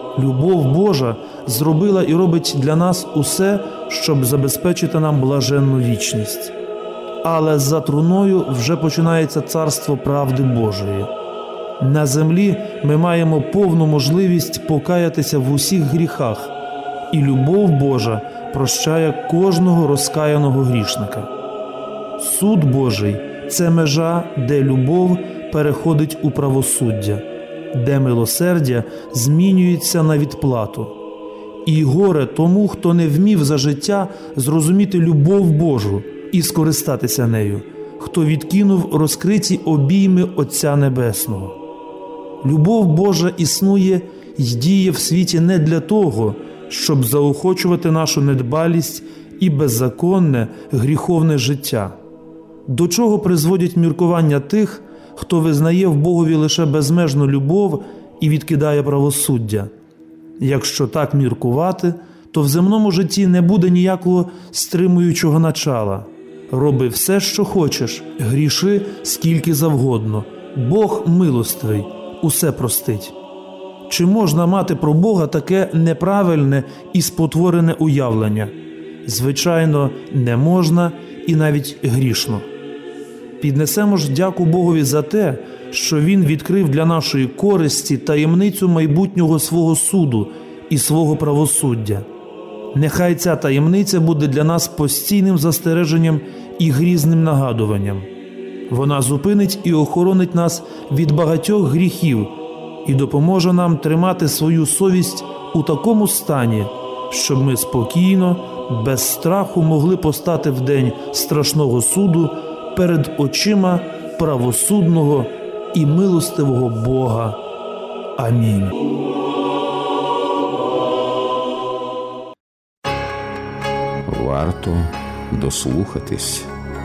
Любов Божа зробила і робить для нас усе, щоб забезпечити нам блаженну вічність. Але за труною вже починається царство правди Божої. На землі ми маємо повну можливість покаятися в усіх гріхах, і любов Божа прощає кожного розкаяного грішника. Суд Божий – це межа, де любов переходить у правосуддя, де милосердя змінюється на відплату. І горе тому, хто не вмів за життя зрозуміти любов Божу і скористатися нею, хто відкинув розкриті обійми Отця Небесного. Любов Божа існує й діє в світі не для того, щоб заохочувати нашу недбалість і беззаконне, гріховне життя. До чого призводять міркування тих, хто визнає в Богові лише безмежну любов і відкидає правосуддя? Якщо так міркувати, то в земному житті не буде ніякого стримуючого начала. Роби все, що хочеш, гріши скільки завгодно. Бог милостивий, усе простить. Чи можна мати про Бога таке неправильне і спотворене уявлення? Звичайно, не можна і навіть грішно. Піднесемо ж дяку Богові за те, що Він відкрив для нашої користі таємницю майбутнього свого суду і свого правосуддя. Нехай ця таємниця буде для нас постійним застереженням і грізним нагадуванням. Вона зупинить і охоронить нас від багатьох гріхів і допоможе нам тримати свою совість у такому стані, щоб ми спокійно, без страху могли постати в день страшного суду перед очима правосудного і милостивого Бога. Амінь. Варто дослухатись.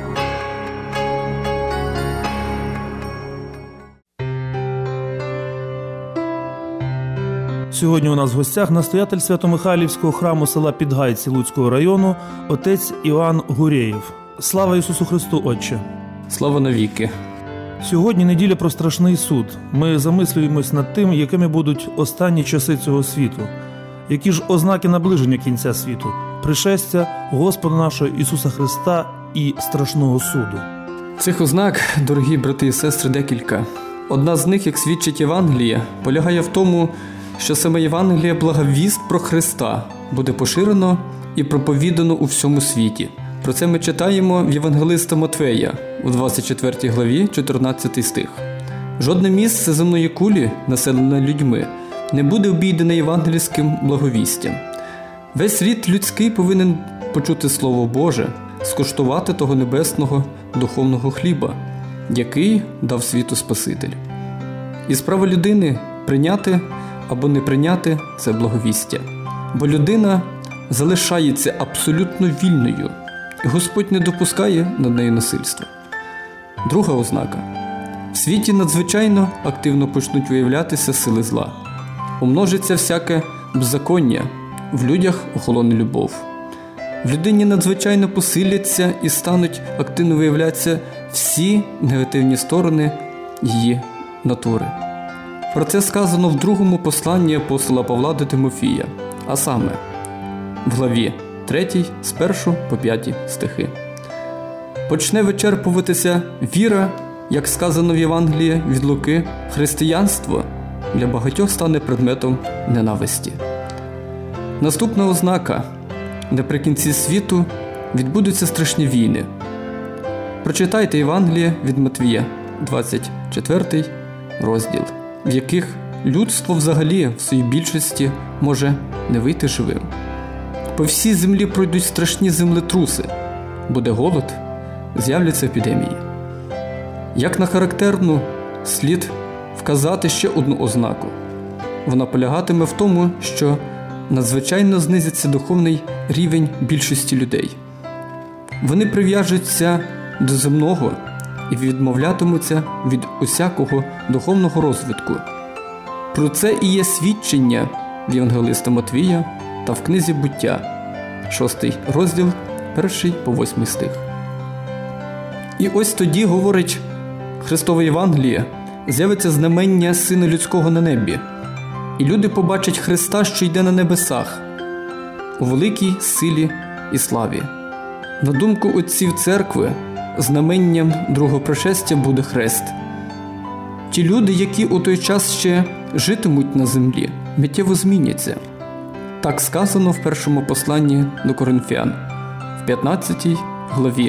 Сьогодні у нас в гостях настоятель Свято-Михайлівського храму села Підгайці Луцького району отець Іван Гурєєв. Слава Ісусу Христу, Отче! Слава навіки! Сьогодні неділя про страшний суд. Ми замислюємось над тим, якими будуть останні часи цього світу. Які ж ознаки наближення кінця світу, пришестя Господа нашого Ісуса Христа і страшного суду. Цих ознак, дорогі брати і сестри, декілька. Одна з них, як свідчить Євангеліє, полягає в тому, що саме Євангеліє благовіст про Христа буде поширено і проповідано у всьому світі. Про це ми читаємо в Євангелиста Матвея у 24 главі, 14 стих. Жодне місце земної кулі, населене людьми, не буде обійдене євангельським благовістям. Весь рід людський повинен почути Слово Боже, скуштувати того небесного духовного хліба, який дав світу Спаситель. І справа людини прийняти або не прийняти це благовістя. Бо людина залишається абсолютно вільною, і Господь не допускає над нею насильства. Друга ознака. В світі надзвичайно активно почнуть виявлятися сили зла. Умножиться всяке беззаконня, в людях охолоне любов. В людині надзвичайно посиляться і стануть активно виявлятися всі негативні сторони її натури. Про це сказано в другому посланні апостола Павла до Тимофія, а саме в главі 3 з 1 по 5 стихи. Почне вичерпуватися віра, як сказано в Євангелії від Луки, християнство для багатьох стане предметом ненависті. Наступна ознака. Наприкінці світу відбудуться страшні війни. Прочитайте Євангеліє від Матвія, 24 розділ, в яких людство взагалі в своїй більшості може не вийти живим. По всій землі пройдуть страшні землетруси, буде голод, з'являться епідемії. Як на характерну, слід вказати ще одну ознаку. Вона полягатиме в тому, що надзвичайно знизиться духовний рівень більшості людей. Вони прив'яжуться до земного і відмовлятимуться від усякого духовного розвитку. Про це і є свідчення в Євангелиста Матвія та в книзі «Буття», 6 розділ, 1 по 8 стих. І ось тоді, говорить Христове Євангеліє, з'явиться знамення Сина Людського на небі. і люди побачать Христа, що йде на небесах, у великій силі і славі. На думку отців церкви, знаменням другого пришестя буде хрест. Ті люди, які у той час ще житимуть на землі, миттєво зміняться. Так сказано в першому посланні до Коринфян, в 15 главі,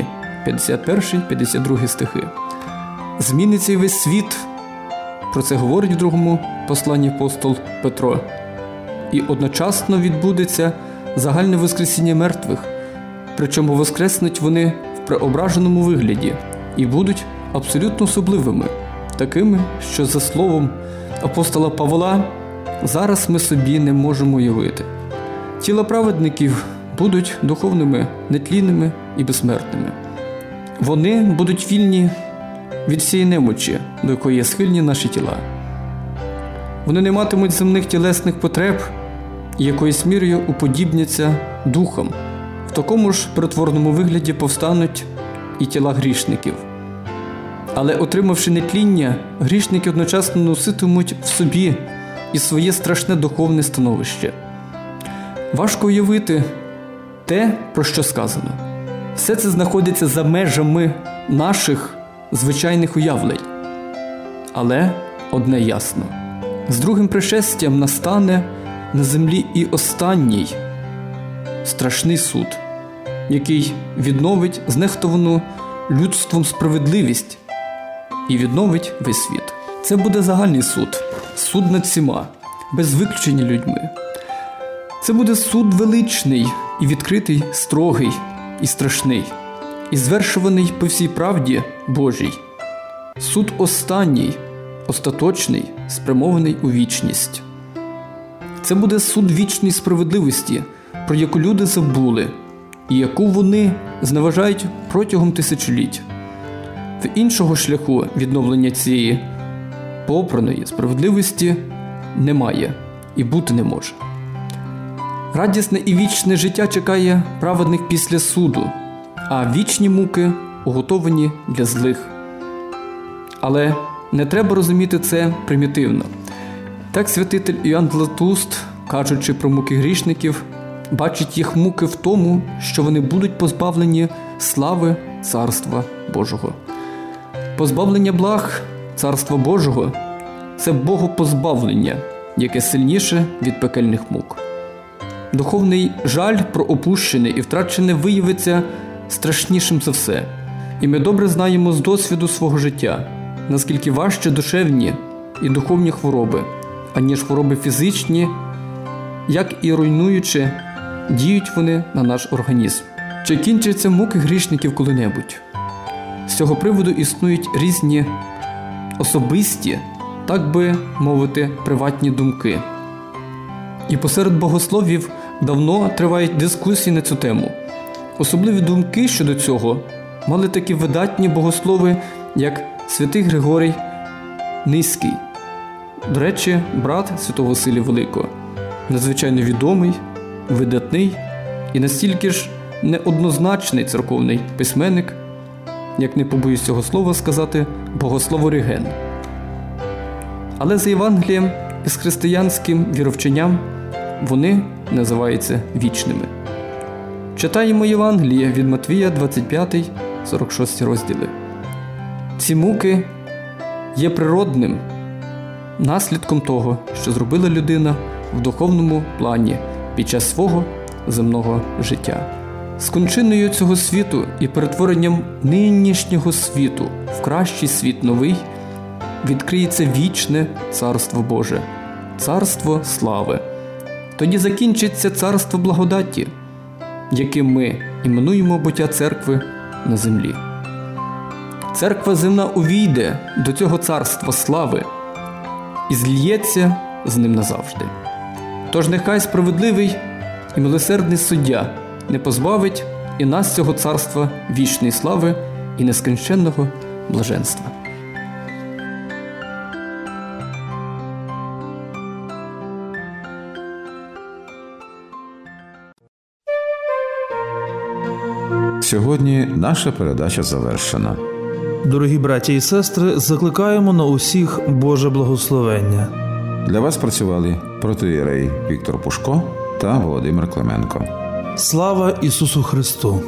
51-52 стихи. Зміниться й весь світ, про це говорить в другому посланні апостол Петро. І одночасно відбудеться загальне воскресіння мертвих, причому воскреснуть вони в преображеному вигляді і будуть абсолютно особливими, такими, що за словом апостола Павла зараз ми собі не можемо уявити. Тіла праведників будуть духовними, нетлінними і безсмертними. Вони будуть вільні від всієї немочі, до якої є схильні наші тіла. Вони не матимуть земних тілесних потреб і якоюсь мірою уподібняться духам. В такому ж перетвореному вигляді повстануть і тіла грішників. Але, отримавши нетління, грішники одночасно носитимуть в собі і своє страшне духовне становище. Важко уявити те, про що сказано. Все це знаходиться за межами наших звичайних уявлень. Але одне ясно. З другим пришестям настане на землі і останній страшний суд, який відновить знехтовану людством справедливість і відновить весь світ. Це буде загальний суд, суд над всіма, без виключення людьми. Це буде суд величний і відкритий, строгий і страшний, і звершуваний по всій правді Божій. Суд останній, остаточний, спрямований у вічність. Це буде суд вічної справедливості, про яку люди забули, і яку вони зневажають протягом тисячоліть. В іншого шляху відновлення цієї попраної справедливості немає і бути не може. Радісне і вічне життя чекає праведних після суду, а вічні муки уготовані для злих. Але не треба розуміти це примітивно. Так святитель Іоанн Златоуст, кажучи про муки грішників, бачить їх муки в тому, що вони будуть позбавлені слави Царства Божого. Позбавлення благ Царства Божого – це богопозбавлення, яке сильніше від пекельних мук. Духовний жаль про опущене і втрачене виявиться страшнішим за все. І ми добре знаємо з досвіду свого життя, наскільки важче душевні і духовні хвороби, аніж хвороби фізичні, як і руйнуючи, діють вони на наш організм. Чи кінчаться муки грішників коли-небудь? З цього приводу існують різні особисті, так би мовити, приватні думки. І посеред богословів давно тривають дискусії на цю тему. Особливі думки щодо цього мали такі видатні богослови, як святий Григорій Низький. До речі, брат святого Василія Великого. Надзвичайно відомий, видатний і настільки ж неоднозначний церковний письменник, як не побоюсь цього слова сказати, богослов-Оріген. Але за Євангелієм і з християнським віровченням вони називаються вічними. Читаємо Євангеліє від Матвія, 25-46 розділи. Ці муки є природним наслідком того, що зробила людина в духовному плані під час свого земного життя. З кончиною цього світу і перетворенням нинішнього світу в кращий світ новий відкриється вічне Царство Боже, Царство слави. Тоді закінчиться Царство благодаті, яким ми іменуємо буття церкви на землі. Церква земна увійде до цього царства слави і зліється з ним назавжди. Тож нехай справедливий і милосердний суддя не позбавить і нас цього царства вічної слави і нескінченного блаженства. Сьогодні наша передача завершена. Дорогі браті і сестри, закликаємо на усіх Боже благословення. Для вас працювали протоієрей Віктор Пушко та Володимир Клименко. Слава Ісусу Христу!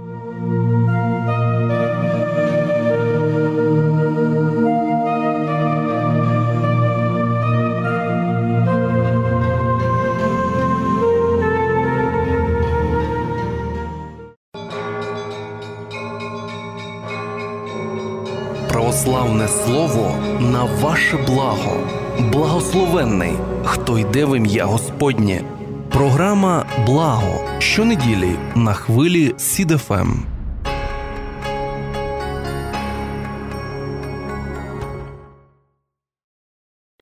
Православне слово на ваше благо. Благословенний, хто йде в ім'я Господнє. Програма «Благо» щонеділі на хвилі СІД-ФМ.